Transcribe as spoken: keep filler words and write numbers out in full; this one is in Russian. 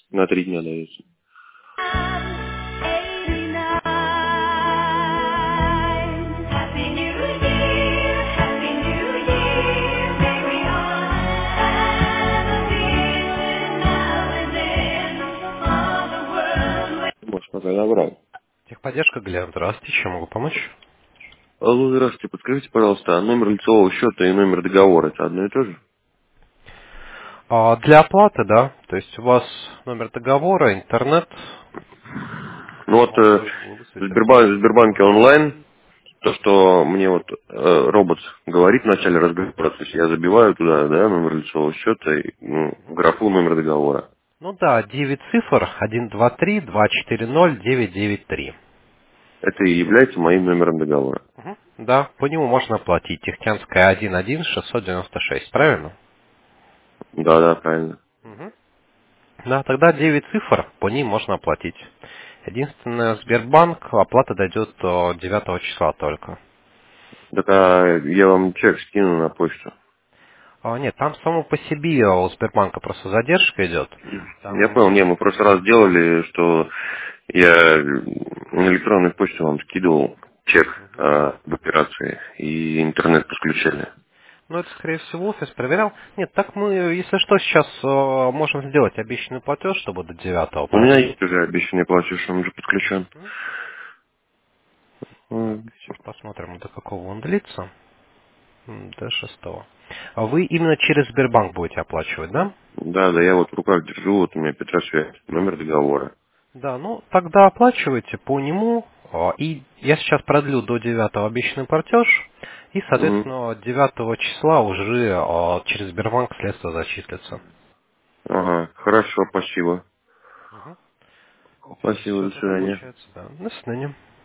На три дня дается. Может, пока набрал. Техподдержка, Глеб, здравствуйте, чем могу помочь? Алло, здравствуйте, подскажите, пожалуйста, а номер лицевого счета и номер договора это одно и то же? А, для оплаты, да, то есть у вас номер договора, интернет, Ну вот он э, должен был в высветиться. Сбербан- в Сбербанке онлайн, то, что мне вот э, робот говорит в начале разговора, то есть я забиваю туда, да, номер лицевого счета и ну, в графу номер договора. Ну да, девять цифр, один, два, три, два, четыре, ноль, девять, девять, три. Это и является моим номером договора. Мгм. Да, по нему можно оплатить. Техтянская один один шестьсот девяносто шесть, правильно? Да, да, правильно. Мгм. Да, тогда девять цифр, по ним можно оплатить. Единственное, Сбербанк, оплата дойдет э, девятого числа только. Так а я вам чек скину на почту. А, нет, там само по себе у Сбербанка просто задержка идет. Я понял, не, Там... мы в прошлый раз делали, что я на электронную почту вам скидывал чек Мгм. а, об операции и интернет подключали. Ну, это, скорее всего, офис проверял. Нет, так мы, если что, сейчас э, можем сделать обещанный платеж, чтобы до девятого У меня пройти. есть уже обещанный платеж, он уже подключен. Мгм. Так, М, сейчас посмотрим, до какого он длится. М, До шестого. А вы именно через Сбербанк будете оплачивать, да? Да, да, я вот в руках держу, вот у меня Петросвязь, номер договора. Да, ну тогда оплачивайте по нему. а, И я сейчас продлю до девятого обещанный платеж. И, Мгм. соответственно, девятого числа уже а, через Сбербанк средства зачислятся. Ага, хорошо, спасибо. Мгм. Спасибо, Все до тогда свидания. получается, да. До свидания.